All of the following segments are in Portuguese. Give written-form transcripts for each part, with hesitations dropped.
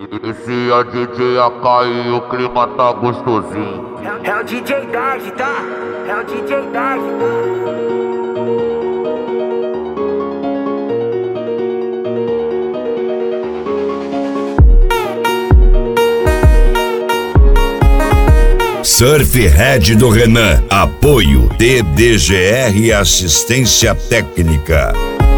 Esse é DJ AK e o clima tá gostosinho. É o DJ Dard, tá? É o DJ Dard, tá? Surf Head do Renan. Apoio TDGR Assistência Técnica.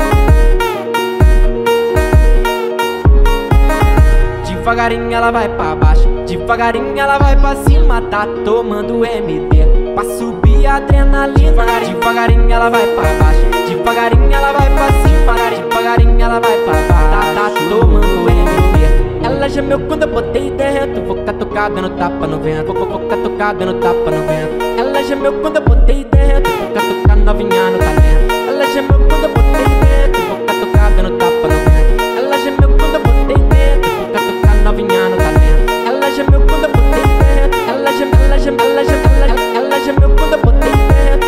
Devagarinho ela vai pra baixo, devagarinho ela vai pra cima. Tá tomando MD pra subir a adrenalina. Devagarinho ela vai pra baixo, devagarinho ela vai pra cima. Devagarinho ela vai pra baixo, tá tomando MD. Ela gemeu quando eu botei dentro. Vou catucar dando tapa no vento. Vou catucar dando tapa no vento. Ela gemeu quando eu botei dentro. Vou catucar novinha no talento. Ela gemeu quando eu botei dentro. Vou catucar dando tapa no vento. Ela gemeu quando eu botei dentro. Vou catucar novinha no talento. Ela gemeu quando eu botei dentro. Ela gemeu quando eu botei dentro.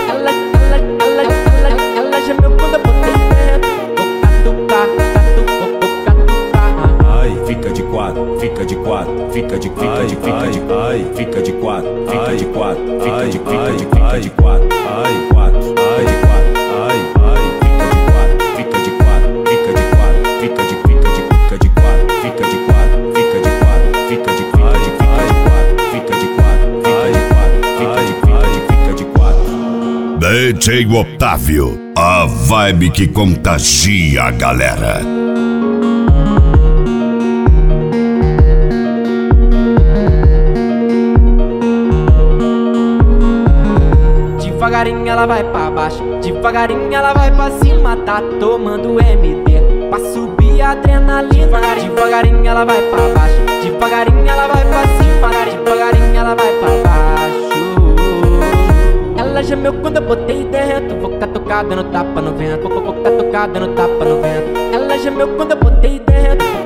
Ela gemeu quando eu botei dentro. Vou catucar. Fica de quatro, fica de quatro, fica de quatro, fica de quatro, fica de quatro, fica de quatro, fica de quatro, ai, quatro, ai, de quatro, ai, fica de quatro, fica de quatro, fica de quatro, fica de quatro, fica de quatro, fica de quatro, fica de quatro, fica de quatro, fica de quatro. DJ Otávio, a vibe que contagia a galera. Devagarinho ela vai pra baixo, devagarinho ela vai pra cima. Tá tomando MD pra subir a adrenalina. Devagarinho ela vai pra baixo, devagarinho ela vai pra cima. Devagarinho ela vai pra baixo. Ela gemeu quando eu botei dentro. Vou catucar dando tapa no vento. Vou catucar dando tapa no vento. Ela gemeu quando eu botei dentro.